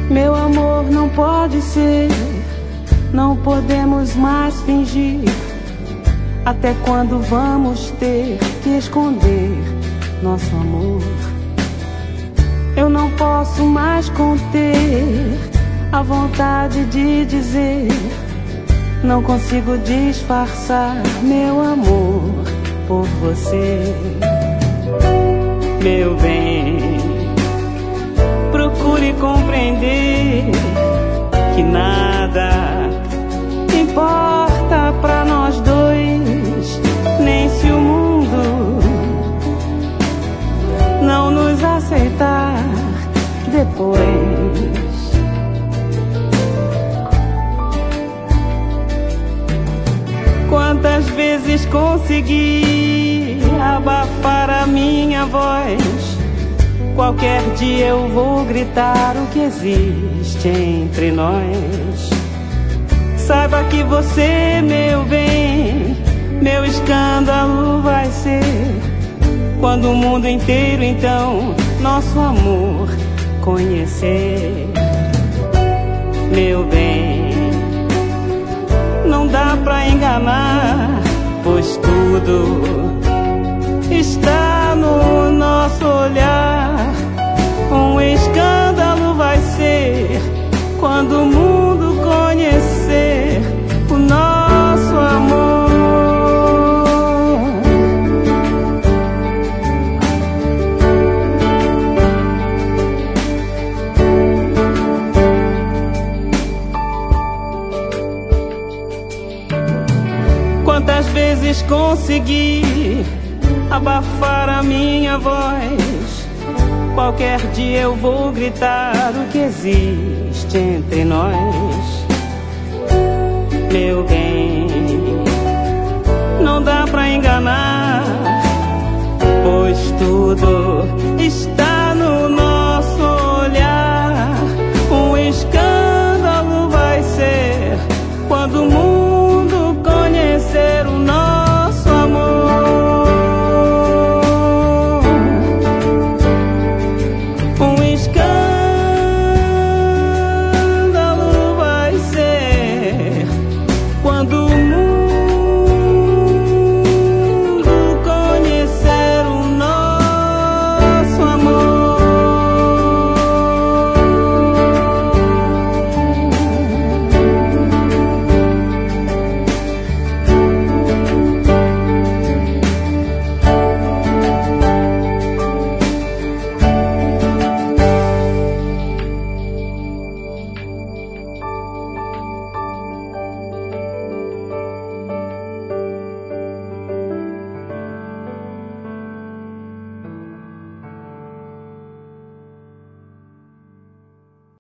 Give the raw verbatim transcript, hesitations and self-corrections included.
Meu amor, não pode ser, não podemos mais fingir. Até quando vamos ter que esconder nosso amor? Eu não posso mais conter a vontade de dizer, não consigo disfarçar meu amor por você. Meu bem, procure compreender que nada importa pra nós dois, nem se o mundo não nos aceitar depois. Quantas vezes consegui abafar a minha voz? Qualquer dia eu vou gritar o que existe entre nós. Saiba que você, meu bem, meu escândalo vai ser quando o mundo inteiro então nosso amor conhecer. Meu bem, não dá pra enganar, pois tudo está no nosso olhar. Um escândalo vai ser quando o mundo conhecer o nosso amor. Quantas vezes consegui abafar a minha voz? Qualquer dia eu vou gritar o que existe entre nós. Meu bem, não dá pra enganar, pois tudo está